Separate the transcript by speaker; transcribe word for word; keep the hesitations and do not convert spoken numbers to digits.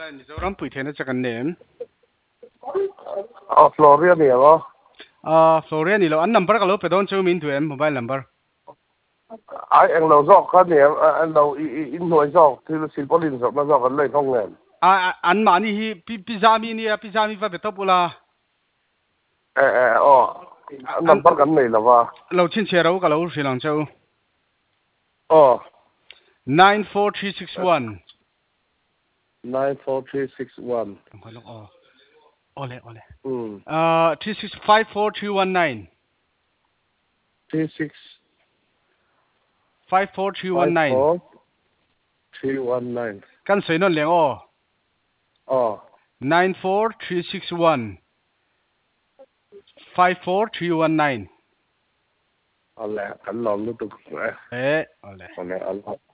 Speaker 1: Mizoram pui thena chakan nem.
Speaker 2: Oh, Florian ni ako.
Speaker 1: Ah, Florian ni lo an number ka lo pedon chu min tu em mobile number.
Speaker 2: Ai anh lâu dọc khá nè, anh lâu in nuôi dọc, thì là xin bố linh dọc, nó dọc anh lấy không nè.
Speaker 1: À an ma ni hi pizza mi ni pizza mi va betopula.
Speaker 2: Ê, ê, oh, number kan này là va.
Speaker 1: Lo chin che ro ka lo ri lang chu.
Speaker 2: Oh,
Speaker 1: nine four three six one.
Speaker 2: nine four three six one.
Speaker 1: Không lo oh. Ole ole.
Speaker 2: Ừ.
Speaker 1: Uh three six five four two one nine.
Speaker 2: three six
Speaker 1: five four two one
Speaker 2: five
Speaker 1: nine.
Speaker 2: four three one nine.
Speaker 1: Kan soi non leng o.
Speaker 2: Oh.
Speaker 1: nine four three six one. five four three one nine.
Speaker 2: Ole, kan lòng nó tục.
Speaker 1: Eh, ole.
Speaker 2: Ole, Allah.